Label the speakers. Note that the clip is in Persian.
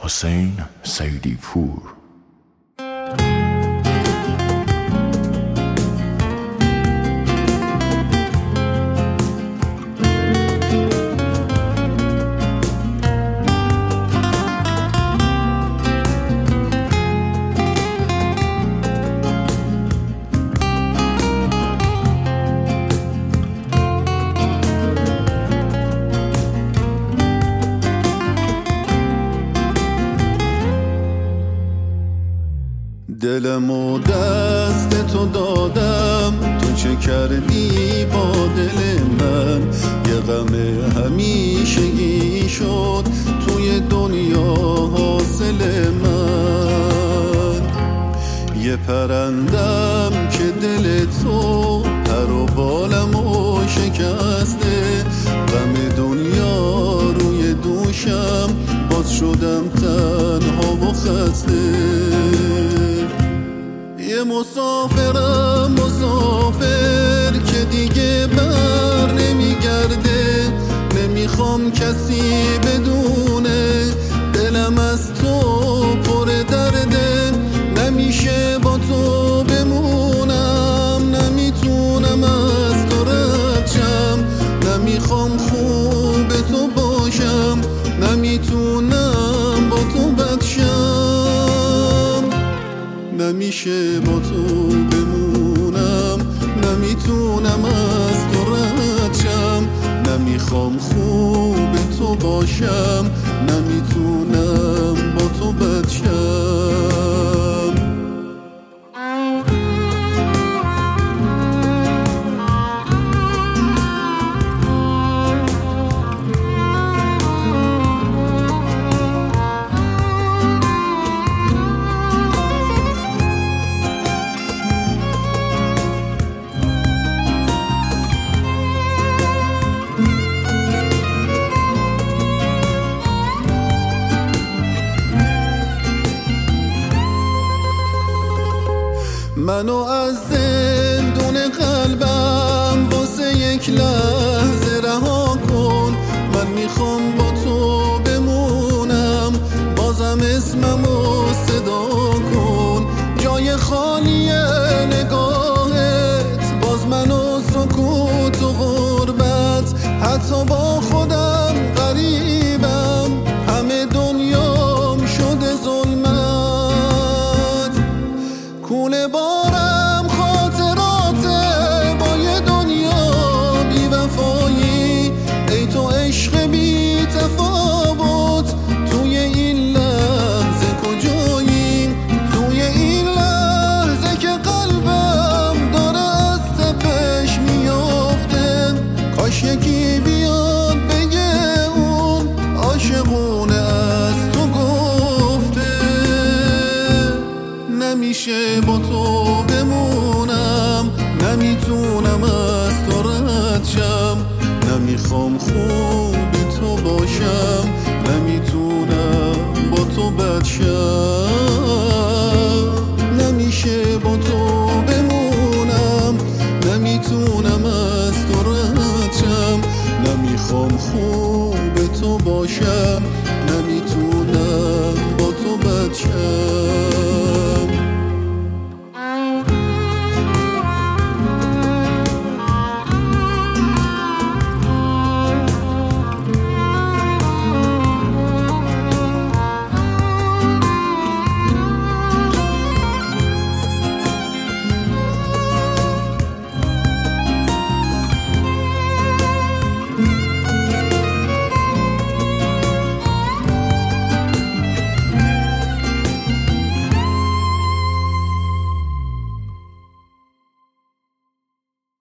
Speaker 1: حسین سیدی پور.
Speaker 2: دلم و دست تو دادم، تو چه کردی با دل من؟ یه غم همیشگی شد توی دنیا حاصل من. یه پرندم که دل تو پر و بالمو شکسته، غم دنیا روی دوشم باز شدم تنها و خسته. یه مسافرم مسافر که دیگه بر نمیگرده، نمیخوام کسی بدونه دلم از تو پر درده. نمیشه با تو بمونم، نمیتونم از تو رد شم، نمیخوام خوب تو باشم، نمیتونم با تو بد شم. نمیشه با تو بمونم، نمیتونم از تو رد شم، نمیخوام خوب تو باشم، نمیتونم با تو بد شم. منو از زندون قلبم واسه یک لحظه رها کن. من میخوام با تو بمونم، بازم اسممو صدا کن. جای خالی نگاهت باز منو سکوت و غربت، حتی با خودم غریبم، همه دنیام شده ظلمت. کونه بارم خاطراته با یه دنیا بی وفایی، ای تو عشق بی تفاوت، توی این لحظه کجایی؟ توی این لحظه که قلبم داره از تپش میافته، کاش یکی بیاد بگه اون عاشقونه از تو گفته. نمیشه با تو بمونم، نمیتونم از تو رد شم، نمیخوام خوب تو باشم، نمیتونم با تو بد شم.